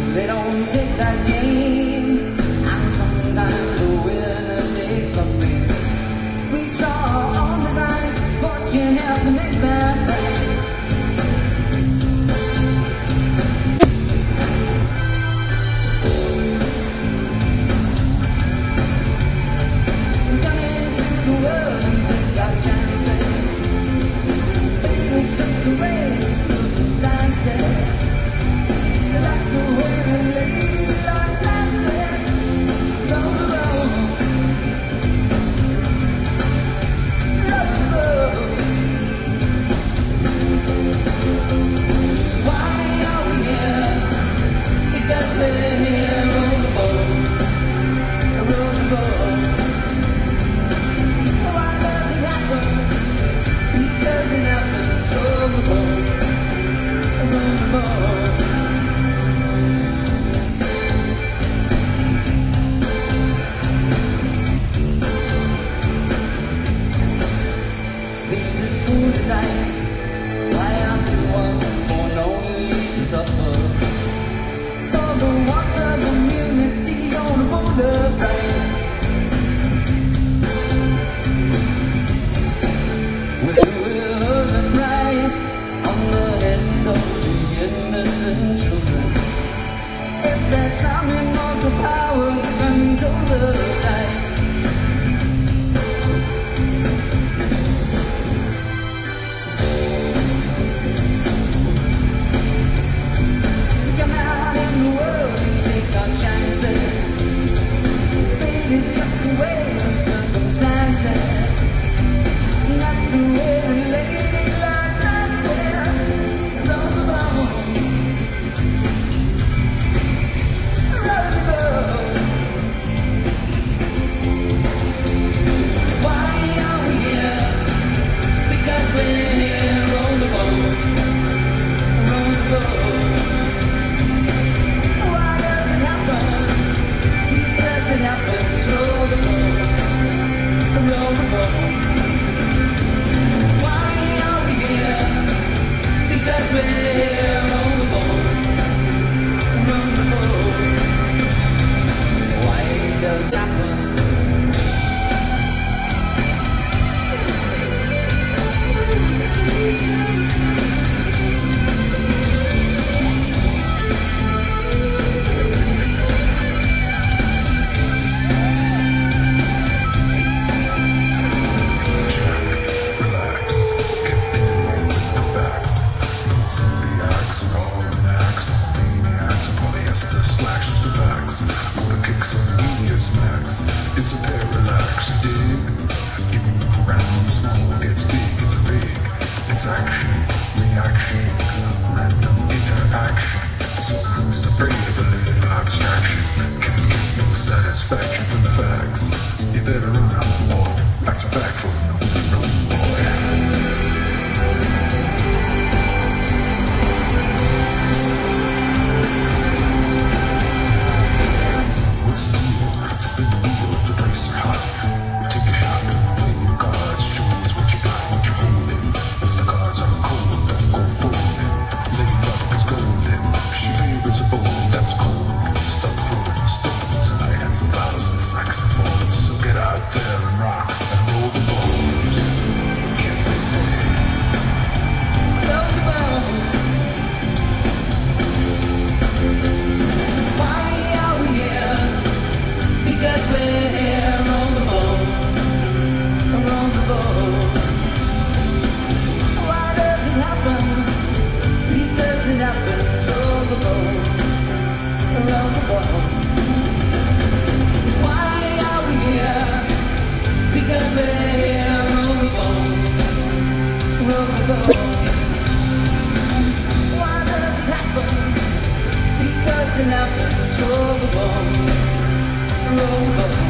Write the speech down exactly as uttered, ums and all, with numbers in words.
They don't take that game, and sometimes the winner takes the blame. We draw our own designs, fortune has to make that right. Come into the world and take our chances. It's just the way of circumstances. That's the way the lady like dances. Roll the road, roll the road. Why are we here? Because we're here. Roll the boat, roll the boat. Why does it happen? Because it happens. Roll the boat, roll the boat. Why I'm the one born only to suffer. For the water community on a border price. We will earn the price on the heads of the innocent children. If there's some immortal power to control the tides. It's just the way of circumstances. That's the way the lady like dances. Roll the boat, roll the boat. Why are we here? Because we're here. Roll the boat, roll the boat. Why does it happen? Because it happens. Roll the boat, roll the boat. Why are we here? Because we're here. Roll the boat, roll the boat. Why does it happen? It's a parallax, you dig? You move around, small gets big, it's a big. It's action, reaction, random interaction. So who's afraid of a little abstraction? Can't get no satisfaction from the facts. You better run out, boy. Facts are fact for no run, boy. What's new? Spin the wheel if the brakes are hot. Take a shot, play your cards, choose what you got, what you're holding. If the cards are cold, don't go folding. Lady luck is golden. She favors a bowl that's cold. Stuck for it, stone tonight, and some thousand saxophones. So get out there and rock and roll the boat. Get busy. Roll the boat. Why are we here? Because we're here. Roll the boat, roll the boat. Why does it happen? Because it happens. Roll the boat, roll the boat. Why are we here? Because we're here. Roll the boat, roll the boat. Why does it happen? Because it happens. Roll the boat, roll the boat.